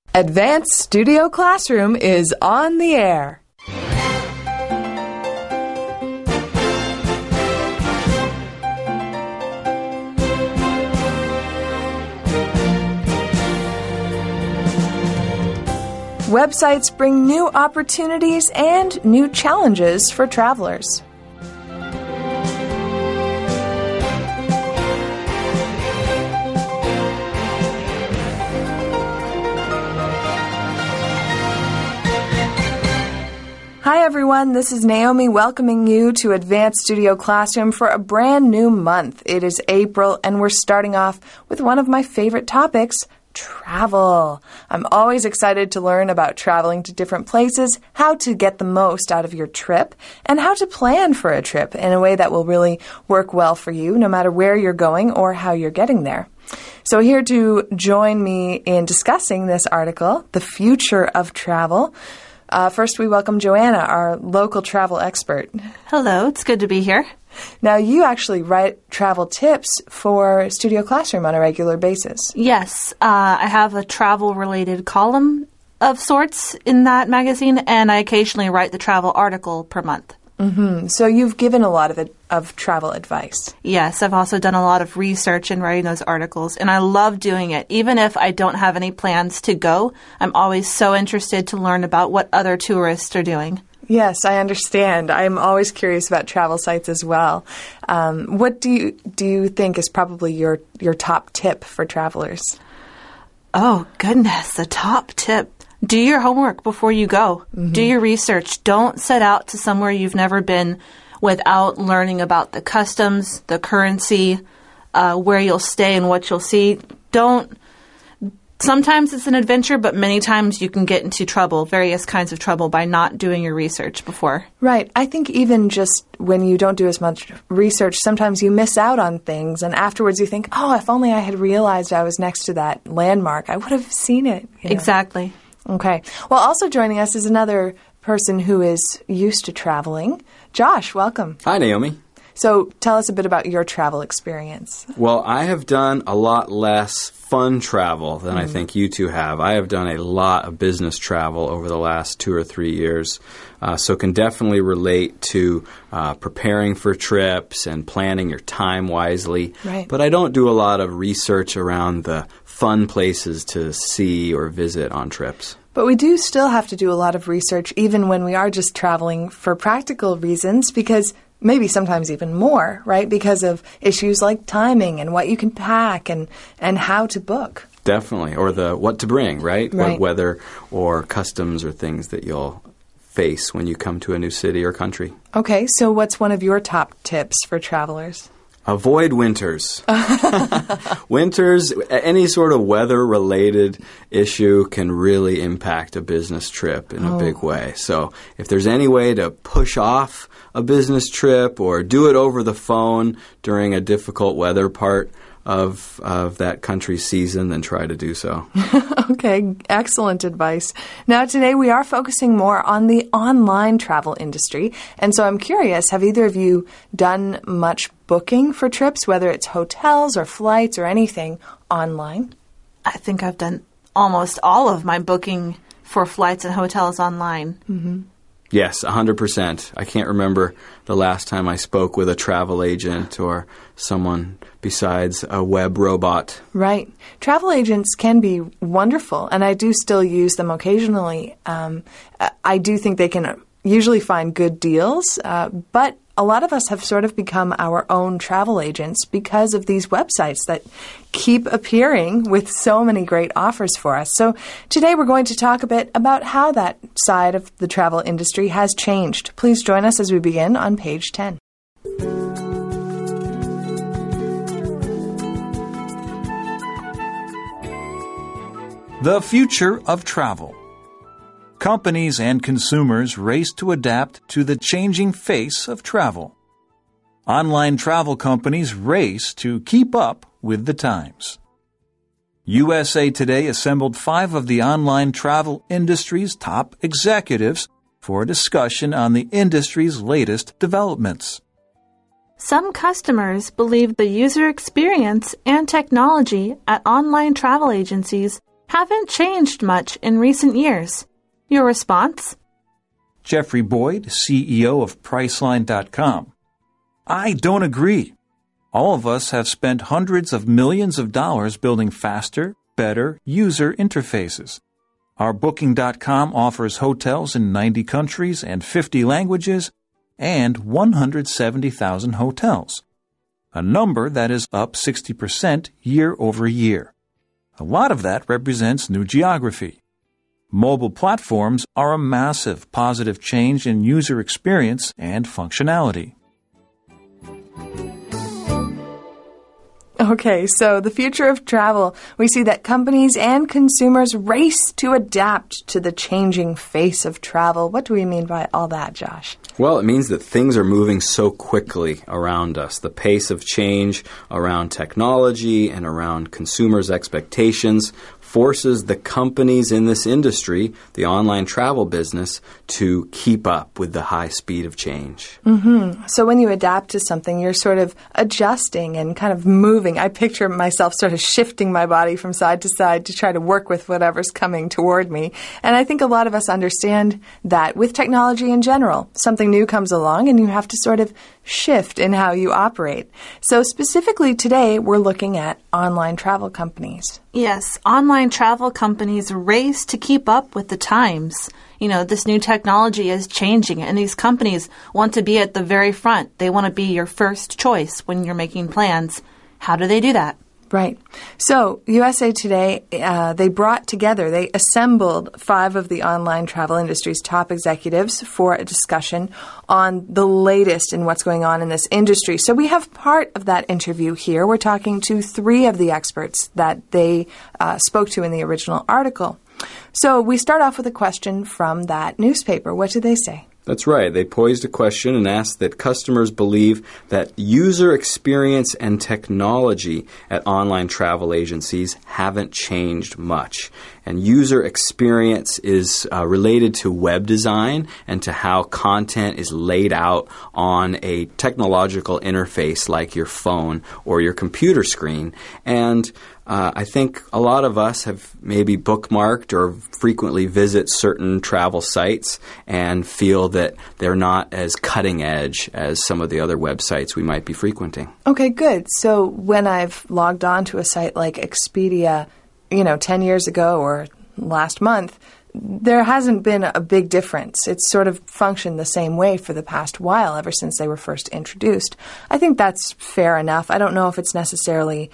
Advanced Studio Classroom is on the air. Websites bring new opportunities and new challenges for travelers. Hi everyone, this is Naomi welcoming you to Advanced Studio Classroom for a brand new month. It is April and we're starting off with one of my favorite topics, travel. I'm always excited to learn about traveling to different places, how to get the most out of your trip, and how to plan for a trip in a way that will really work well for you, no matter where you're going or how you're getting there. So here to join me in discussing this article, The Future of Travel, first we welcome Joanna, our local travel expert. Hello, it's good to be here. Now, you actually write travel tips for Studio Classroom on a regular basis. Yes, I have a travel-related column of sorts in that magazine, and I occasionally write the travel article per month. Mm-hmm. So you've given a lot of travel advice. Yes, I've also done a lot of research in writing those articles, and I love doing it. Even if I don't have any plans to go, I'm always so interested to learn about what other tourists are doing. Yes, I understand. I'm always curious about travel sites as well. What do you think is probably your top tip for travelers? Oh, goodness, the top tip. Do your homework before you go. Mm-hmm. Do your research. Don't set out to somewhere you've never been without learning about the customs, the currency, where you'll stay and what you'll see. Sometimes it's an adventure, but many times you can get into trouble, various kinds of trouble, by not doing your research before. Right. I think even just when you don't do as much research, sometimes you miss out on things, and afterwards you think, oh, if only I had realized I was next to that landmark, I would have seen it. You know? Exactly. Okay. Well, also joining us is another person who is used to traveling. Josh, welcome. Hi, Naomi. So tell us a bit about your travel experience. Well, I have done a lot less fun travel than I think you two have. I have done a lot of business travel over the last 2 or 3 years, so can definitely relate to preparing for trips and planning your time wisely. Right. But I don't do a lot of research around the fun places to see or visit on trips. But we do still have to do a lot of research even when we are just traveling for practical reasons, because maybe sometimes even more, right? Because of issues like timing and what you can pack and how to book. Definitely. Or the what to bring, right? Right. Or weather or customs or things that you'll face when you come to a new city or country. Okay, so what's one of your top tips for travelers? Avoid winters. Winters, any sort of weather-related issue can really impact a business trip in a big way. So if there's any way to push off a business trip or do it over the phone during a difficult weather part of that country's season, then try to do so. Okay, excellent advice. Now, today we are focusing more on the online travel industry. And so I'm curious, have either of you done much booking for trips, whether it's hotels or flights or anything, online? I think I've done almost all of my booking for flights and hotels online. Mm-hmm. Yes, 100%. I can't remember the last time I spoke with a travel agent or someone besides a web robot. Right. Travel agents can be wonderful, and I do still use them occasionally. I do think they can usually find good deals, but a lot of us have sort of become our own travel agents because of these websites that keep appearing with so many great offers for us. So today we're going to talk a bit about how that side of the travel industry has changed. Please join us as we begin on page 10. The future of travel. Companies and consumers race to adapt to the changing face of travel. Online travel companies race to keep up with the times. USA Today assembled 5 of the online travel industry's top executives for a discussion on the industry's latest developments. Some customers believe the user experience and technology at online travel agencies haven't changed much in recent years. Your response? Jeffrey Boyd, CEO of Priceline.com. I don't agree. All of us have spent hundreds of millions of dollars building faster, better user interfaces. Our Booking.com offers hotels in 90 countries and 50 languages and 170,000 hotels, a number that is up 60% year over year. A lot of that represents new geography. Mobile platforms are a massive positive change in user experience and functionality. Okay, so the future of travel, we see that companies and consumers race to adapt to the changing face of travel. What do we mean by all that, Josh? Well, it means that things are moving so quickly around us. The pace of change around technology and around consumers' expectations forces the companies in this industry, the online travel business, to keep up with the high speed of change. Mm-hmm. So when you adapt to something, you're sort of adjusting and kind of moving. I picture myself sort of shifting my body from side to side to try to work with whatever's coming toward me. And I think a lot of us understand that with technology in general. Something new comes along and you have to sort of shift in how you operate. So specifically today, we're looking at online travel companies. Yes, online travel companies race to keep up with the times. You know, this new technology is changing, and these companies want to be at the very front. They want to be your first choice when you're making plans. How do they do that? Right. So USA Today, they assembled 5 of the online travel industry's top executives for a discussion on the latest in what's going on in this industry. So we have part of that interview here. We're talking to 3 of the experts that they spoke to in the original article. So we start off with a question from that newspaper. What did they say? That's right. They posed a question and asked that customers believe that user experience and technology at online travel agencies haven't changed much. And user experience is related to web design and to how content is laid out on a technological interface like your phone or your computer screen. And I think a lot of us have maybe bookmarked or frequently visit certain travel sites and feel that they're not as cutting edge as some of the other websites we might be frequenting. Okay, good. So when I've logged on to a site like Expedia, 10 years ago or last month, there hasn't been a big difference. It's sort of functioned the same way for the past while, ever since they were first introduced. I think that's fair enough. I don't know if it's necessarily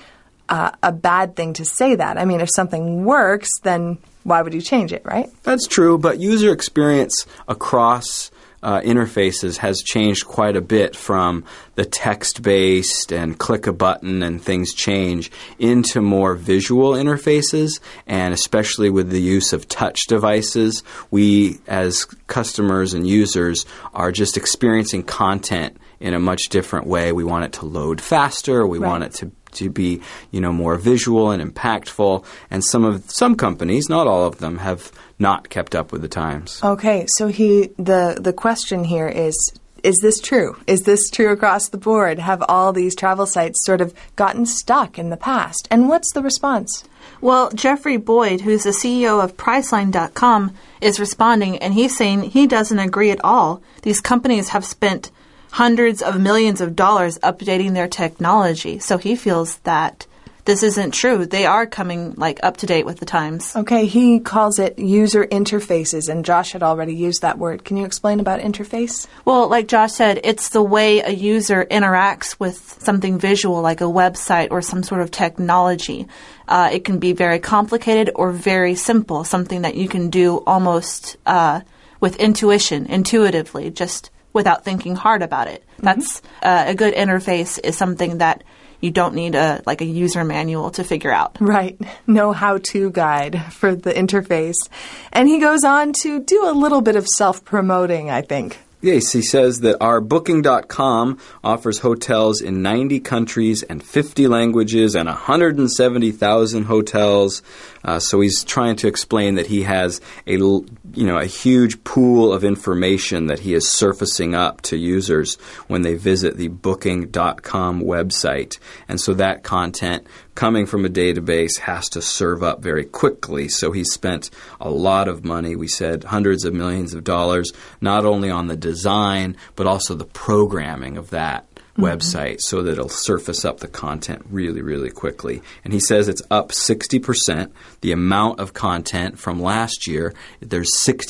a bad thing to say that. I mean, if something works, then why would you change it, right? That's true, but user experience across interfaces has changed quite a bit from the text-based and click a button and things change into more visual interfaces, and especially with the use of touch devices, we as customers and users are just experiencing content in a much different way. We want it to load faster. We want it to be, more visual and impactful. And some companies, not all of them, have not kept up with the times. Okay, so the question here is this true? Is this true across the board? Have all these travel sites sort of gotten stuck in the past? And what's the response? Well, Jeffrey Boyd, who's the CEO of Priceline.com, is responding, and he's saying he doesn't agree at all. These companies have spent hundreds of millions of dollars updating their technology. So he feels that this isn't true. They are coming up to date with the times. Okay, he calls it user interfaces, and Josh had already used that word. Can you explain about interface? Well, like Josh said, it's the way a user interacts with something visual like a website or some sort of technology. It can be very complicated or very simple, something that you can do almost with intuitively, just without thinking hard about it. That's a good interface is something that you don't need a user manual to figure out. Right. No how-to guide for the interface. And he goes on to do a little bit of self-promoting, I think. Yes, he says that our Booking.com offers hotels in 90 countries and 50 languages and 170,000 hotels. So he's trying to explain that he has a a huge pool of information that he is surfacing up to users when they visit the Booking.com website. And so that content coming from a database has to serve up very quickly. So he spent a lot of money, we said hundreds of millions of dollars, not only on the design, but also the programming of that website so that it'll surface up the content really, really quickly. And he says it's up 60%. The amount of content from last year, there's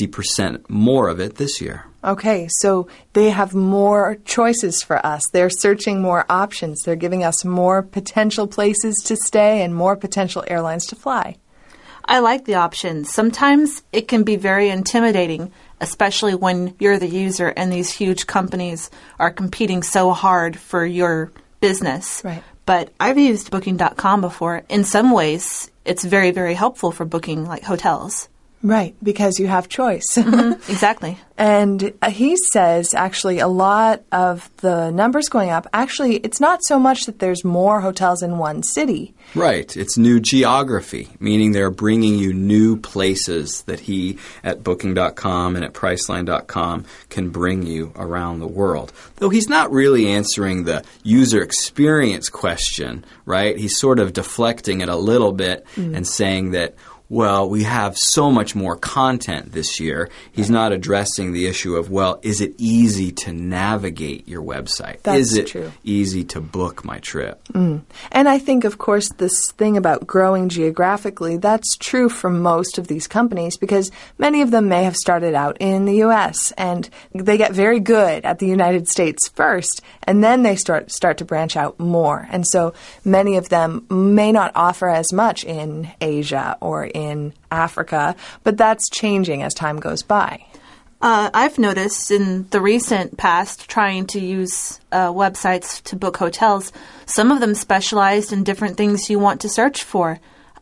60% more of it this year. Okay, so they have more choices for us. They're searching more options. They're giving us more potential places to stay and more potential airlines to fly. I like the options. Sometimes it can be very intimidating, especially when you're the user and these huge companies are competing so hard for your business. Right. But I've used Booking.com before. In some ways, it's very, very helpful for booking like hotels. Right, because you have choice. Exactly. And he says, actually, a lot of the numbers going up, actually, it's not so much that there's more hotels in one city. Right. It's new geography, meaning they're bringing you new places that he at Booking.com and at Priceline.com can bring you around the world. Though he's not really answering the user experience question, right? He's sort of deflecting it a little bit and saying that, well, we have so much more content this year. He's not addressing the issue of, well, is it easy to navigate your website? That's is it true. easy to book my trip? And I think, of course, this thing about growing geographically, that's true for most of these companies because many of them may have started out in the U.S. and they get very good at the United States first, and then they start to branch out more. And so many of them may not offer as much in Asia or in Africa, but that's changing as time goes by. I've noticed in the recent past trying to use websites to book hotels, some of them specialized in different things you want to search for.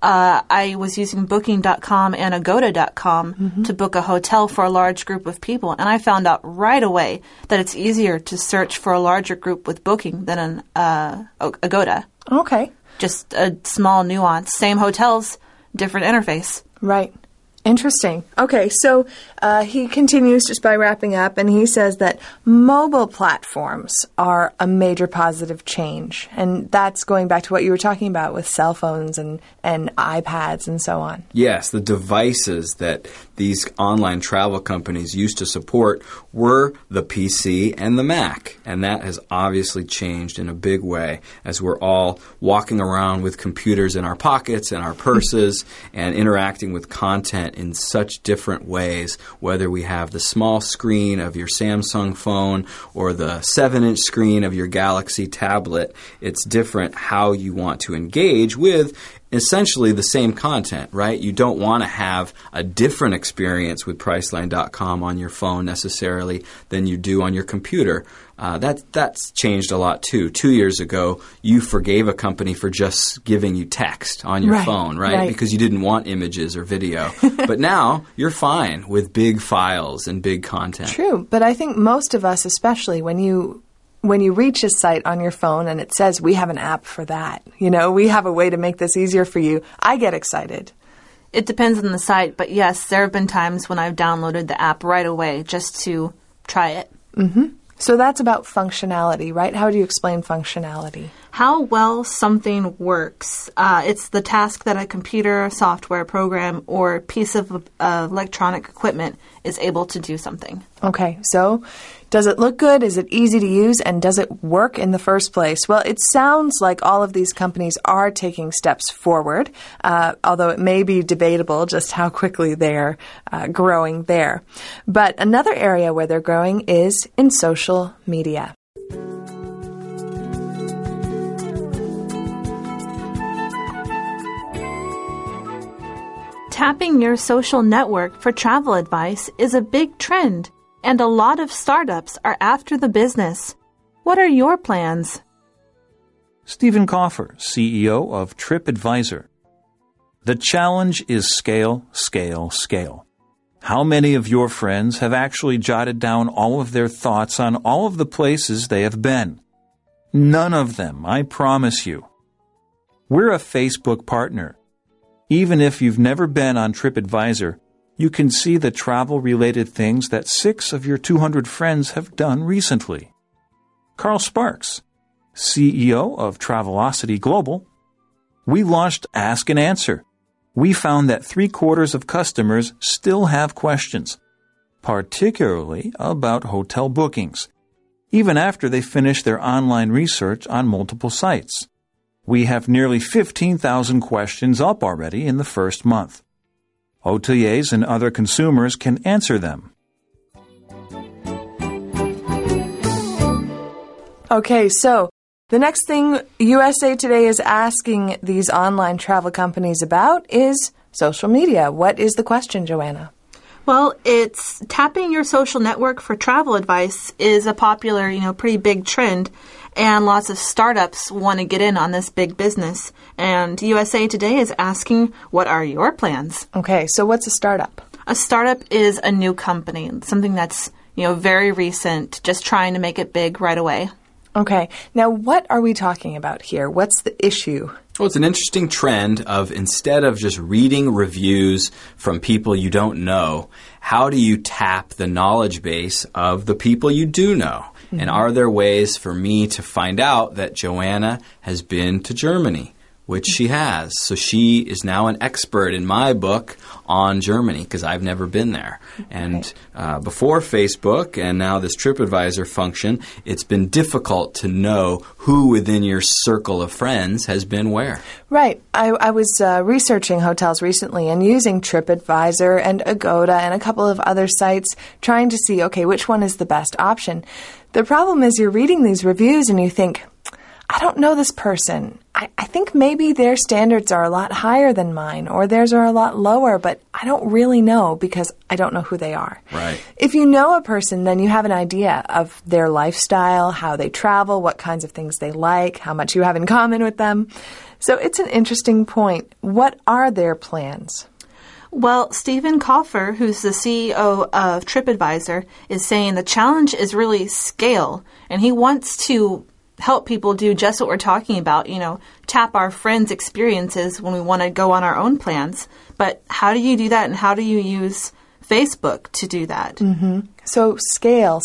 I was using Booking.com and Agoda.com to book a hotel for a large group of people, and I found out right away that it's easier to search for a larger group with Booking than on Agoda. Okay. Just a small nuance. Same hotels, different interface. Right. Interesting. Okay, so he continues just by wrapping up, and he says that mobile platforms are a major positive change. And that's going back to what you were talking about with cell phones and iPads and so on. Yes, the devices that these online travel companies used to support were the PC and the Mac. And that has obviously changed in a big way as we're all walking around with computers in our pockets and our purses and interacting with content in such different ways, whether we have the small screen of your Samsung phone or the 7-inch screen of your Galaxy tablet. It's different how you want to engage with essentially the same content, right? You don't want to have a different experience with Priceline.com on your phone necessarily than you do on your computer. That's changed a lot too. 2 years ago, you forgave a company for just giving you text on your phone, right? Because you didn't want images or video. But now you're fine with big files and big content. True, but I think most of us, especially when you reach a site on your phone and it says, we have an app for that, we have a way to make this easier for you, I get excited. It depends on the site, but yes, there have been times when I've downloaded the app right away just to try it. So that's about functionality, right? How do you explain functionality? How well something works. It's the task that a computer, software program, or piece of electronic equipment is able to do something. Okay, so does it look good? Is it easy to use? And does it work in the first place? Well, it sounds like all of these companies are taking steps forward, although it may be debatable just how quickly they're growing there. But another area where they're growing is in social media. Tapping your social network for travel advice is a big trend, and a lot of startups are after the business. What are your plans? Stephen Kaufer, CEO of TripAdvisor. The challenge is scale, scale, scale. How many of your friends have actually jotted down all of their thoughts on all of the places they have been? None of them, I promise you. We're a Facebook partner. Even if you've never been on TripAdvisor, You can see the travel-related things that 6 of your 200 friends have done recently. Carl Sparks, CEO of Travelocity Global. We launched Ask and Answer. We found that 3/4 of customers still have questions, particularly about hotel bookings, even after they finish their online research on multiple sites. We have nearly 15,000 questions up already in the first month. Hoteliers and other consumers can answer them. Okay, so the next thing USA Today is asking these online travel companies about is social media. What is the question, Joanna? Well, it's tapping your social network for travel advice is a popular, pretty big trend, and lots of startups want to get in on this big business. And USA Today is asking, what are your plans? Okay, so what's a startup? A startup is a new company, something that's, very recent, just trying to make it big right away. Okay, now what are we talking about here? What's the issue? Well, it's an interesting trend of instead of just reading reviews from people you don't know, how do you tap the knowledge base of the people you do know? Mm-hmm. And are there ways for me to find out that Joanna has been to Germany, which she has? So she is now an expert in my book on Germany because I've never been there. And before Facebook and now this TripAdvisor function, it's been difficult to know who within your circle of friends has been where. Right. I was researching hotels recently and using TripAdvisor and Agoda and a couple of other sites trying to see, okay, which one is the best option. The problem is you're reading these reviews and you think, I don't know this person. I think maybe their standards are a lot higher than mine or theirs are a lot lower, but I don't really know because I don't know who they are. Right. If you know a person, then you have an idea of their lifestyle, how they travel, what kinds of things they like, how much you have in common with them. So it's an interesting point. What are their plans? Well, Stephen Kaufer, who's the CEO of TripAdvisor, is saying the challenge is really scale, and he wants to help people do just what we're talking about, tap our friends' experiences when we want to go on our own plans. But how do you do that, and how do you use Facebook to do that? Mm-hmm. So scale.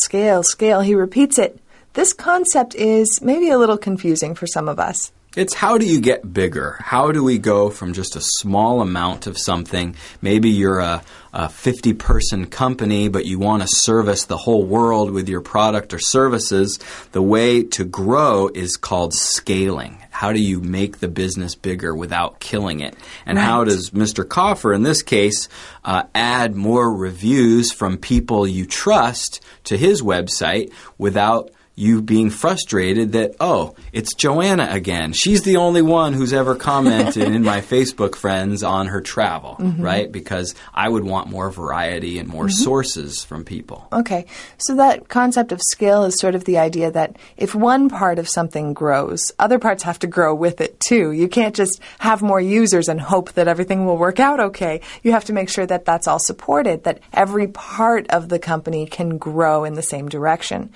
He repeats it. This concept is maybe a little confusing for some of us. It's how do you get bigger? How do we go from just a small amount of something? Maybe you're a 50-person company, but you want to service the whole world with your product or services. The way to grow is called scaling. How do you make the business bigger without killing it? And how does Mr. Kaufer, in this case, add more reviews from people you trust to his website without you being frustrated that, oh, it's Joanna again. She's the only one who's ever commented in my Facebook friends on her travel, right? Because I would want more variety and more sources from people. Okay. So that concept of scale is sort of the idea that if one part of something grows, other parts have to grow with it too. You can't just have more users and hope that everything will work out okay. You have to make sure that that's all supported, that every part of the company can grow in the same direction.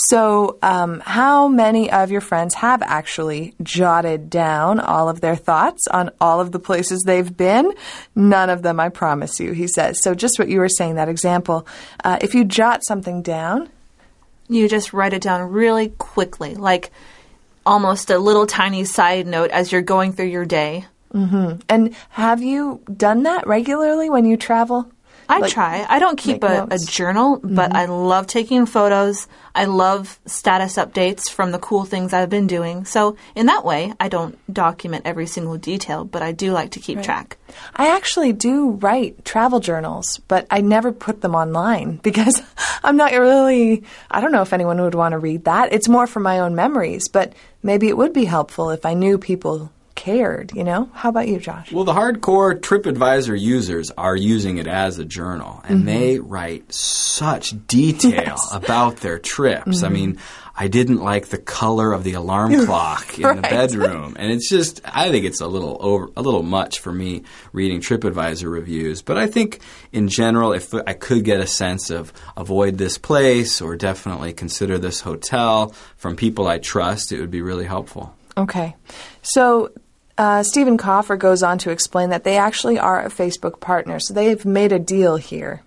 So how many of your friends have actually jotted down all of their thoughts on all of the places they've been? None of them, I promise you, he says. So just what you were saying, that example, if you jot something down, you just write it down really quickly, like almost a little tiny side note as you're going through your day. Mm-hmm. And have you done that regularly when you travel? I try. I don't keep a journal, but I love taking photos. I love status updates from the cool things I've been doing. So in that way, I don't document every single detail, but I do like to keep track. I actually do write travel journals, but I never put them online because I'm not really, I don't know if anyone would want to read that. It's more for my own memories, but maybe it would be helpful if I knew people cared, How about you, Josh? Well, the hardcore TripAdvisor users are using it as a journal, and they write such detail about their trips. I mean, I didn't like the color of the alarm clock in the bedroom, and it's just, I think it's a little much for me reading TripAdvisor reviews. But I think in general, if I could get a sense of avoid this place or definitely consider this hotel from people I trust, it would be really helpful. Okay. So Stephen Coffer goes on to explain that they actually are a Facebook partner, so they've made a deal here.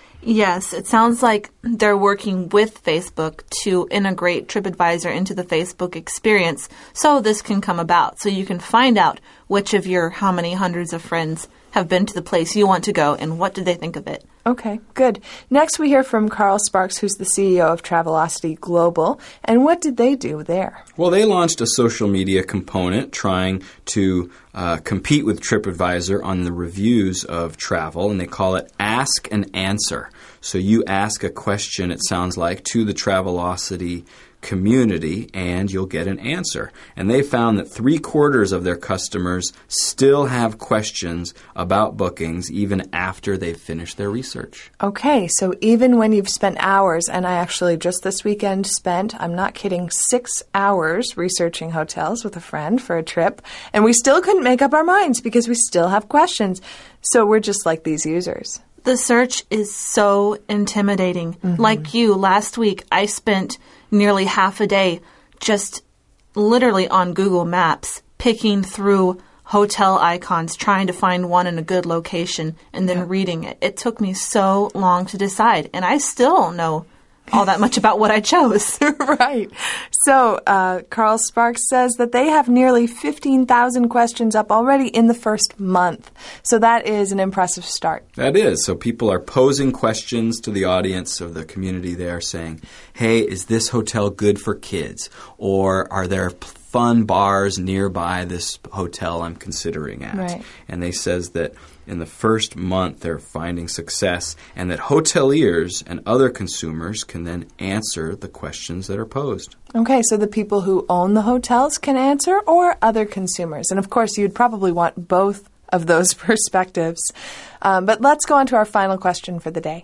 Yes, it sounds like they're working with Facebook to integrate TripAdvisor into the Facebook experience so this can come about. So you can find out which of your how many hundreds of friends have been to the place you want to go and what did they think of it. Okay, good. Next we hear from Carl Sparks, who's the CEO of Travelocity Global. And what did they do there? Well, they launched a social media component trying to compete with TripAdvisor on the reviews of travel, and they call it Ask and Answer. So you ask a question, it sounds like, to the Travelocity community, and you'll get an answer. And they found that 3/4 of their customers still have questions about bookings even after they've finished their research. Okay, so even when you've spent hours, and I actually just this weekend spent, I'm not kidding, 6 hours researching hotels with a friend for a trip, and we still couldn't make up our minds because we still have questions. So we're just like these users. The search is so intimidating. Like you, last week I spent nearly half a day just literally on Google Maps picking through hotel icons, trying to find one in a good location, and then reading it. It took me so long to decide, and I still don't know all that much about what I chose. Right. So Carl Sparks says that they have nearly 15,000 questions up already in the first month. So that is an impressive start. That is. So people are posing questions to the audience of the community there saying, hey, is this hotel good for kids? Or are there fun bars nearby this hotel I'm considering at? Right. And they says that in the first month they're finding success and that hoteliers and other consumers can then answer the questions that are posed. Okay, so the people who own the hotels can answer or other consumers. And of course, you'd probably want both of those perspectives. But let's go on to our final question for the day.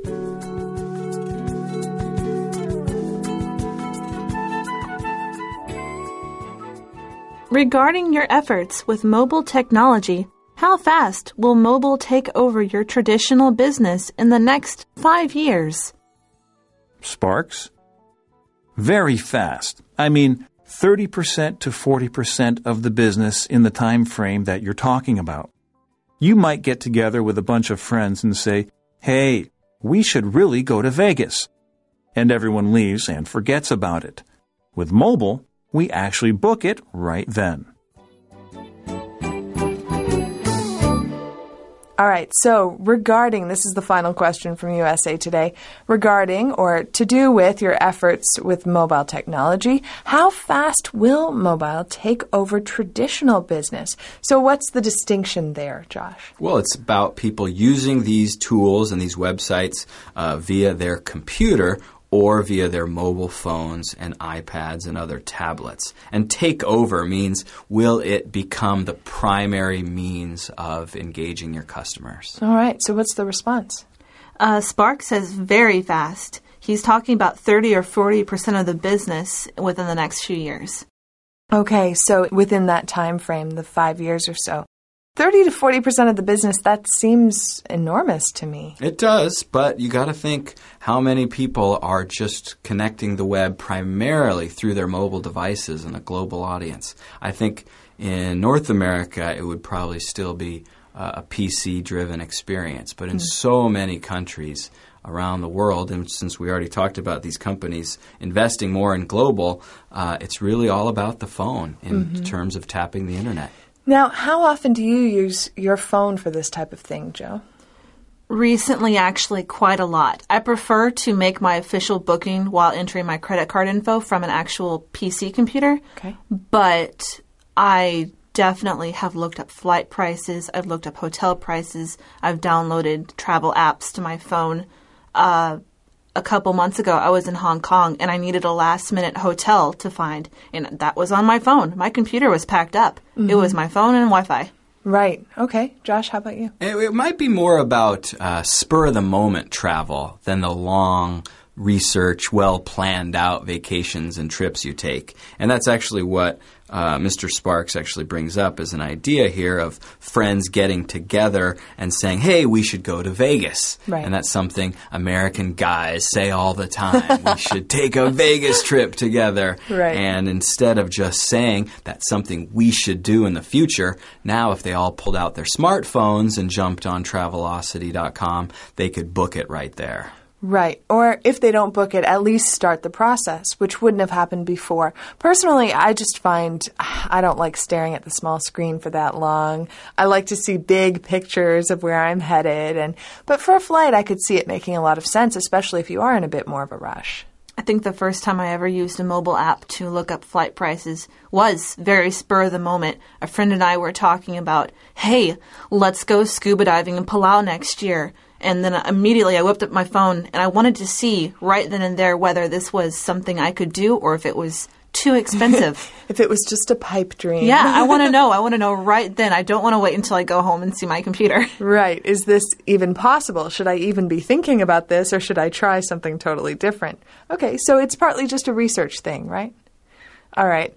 Regarding your efforts with mobile technology, how fast will mobile take over your traditional business in the next 5 years? Sparks? Very fast. I mean, 30% to 40% of the business in the time frame that you're talking about. You might get together with a bunch of friends and say, hey, we should really go to Vegas. And everyone leaves and forgets about it. With mobile, we actually book it right then. All right, so regarding, this is the final question from USA Today, regarding or to do with your efforts with mobile technology, how fast will mobile take over traditional business? So what's the distinction there, Josh? Well, it's about people using these tools and these websites via their computer or via their mobile phones and iPads and other tablets. And take over means, will it become the primary means of engaging your customers? All right, so what's the response? Spark says very fast. He's talking about 30 or 40% of the business within the next few years. Okay, so within that time frame, the 5 years or so. 30 to 40% of the business, that seems enormous to me. It does, but you got to think how many people are just connecting the web primarily through their mobile devices in a global audience. I think in North America, it would probably still be a PC-driven experience, but in so many countries around the world, and since we already talked about these companies investing more in global, it's really all about the phone in terms of tapping the internet. Now, how often do you use your phone for this type of thing, Joe? Recently, actually, quite a lot. I prefer to make my official booking while entering my credit card info from an actual PC computer. Okay. But I definitely have looked up flight prices. I've looked up hotel prices. I've downloaded travel apps to my phone. A couple months ago, I was in Hong Kong, and I needed a last-minute hotel to find, and that was on my phone. My computer was packed up. It was my phone and Wi-Fi. Right. Okay. Josh, how about you? It might be more about spur-of-the-moment travel than the long research, well-planned-out vacations and trips you take. And that's actually what Mr. Sparks actually brings up as an idea here of friends getting together and saying, hey, we should go to Vegas. Right. And that's something American guys say all the time. We should take a Vegas trip together. Right. And instead of just saying that's something we should do in the future, now if they all pulled out their smartphones and jumped on Travelocity.com, they could book it right there. Right. Or if they don't book it, at least start the process, which wouldn't have happened before. Personally, I just find I don't like staring at the small screen for that long. I like to see big pictures of where I'm headed. But for a flight, I could see it making a lot of sense, especially if you are in a bit more of a rush. I think the first time I ever used a mobile app to look up flight prices was very spur of the moment. A friend and I were talking about, hey, let's go scuba diving in Palau next year. And then immediately I whipped up my phone and I wanted to see right then and there whether this was something I could do or if it was too expensive. If it was just a pipe dream. Yeah, I want to know. I want to know right then. I don't want to wait until I go home and see my computer. Right. Is this even possible? Should I even be thinking about this, or should I try something totally different? Okay, so it's partly just a research thing, right? All right.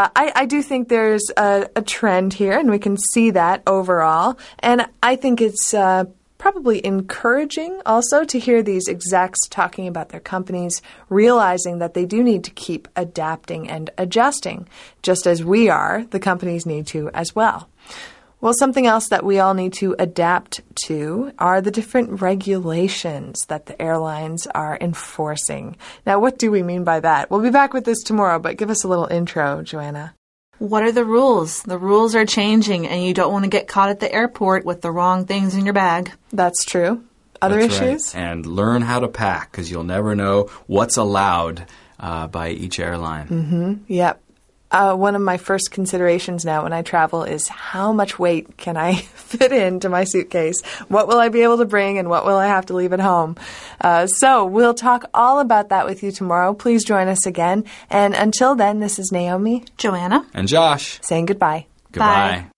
I do think there's a trend here, and we can see that overall. And I think it's probably encouraging also to hear these execs talking about their companies, realizing that they do need to keep adapting and adjusting. Just as we are, the companies need to as well. Well, something else that we all need to adapt to are the different regulations that the airlines are enforcing. Now, what do we mean by that? We'll be back with this tomorrow, but give us a little intro, Joanna. What are the rules? The rules are changing, and you don't want to get caught at the airport with the wrong things in your bag. That's true. Other That's issues? Right. And learn how to pack, because you'll never know what's allowed by each airline. Mm-hmm. Yep. One of my first considerations now when I travel is how much weight can I fit into my suitcase? What will I be able to bring and what will I have to leave at home? So we'll talk all about that with you tomorrow. Please join us again. And until then, this is Naomi, Joanna, and Josh saying goodbye. Goodbye. Bye.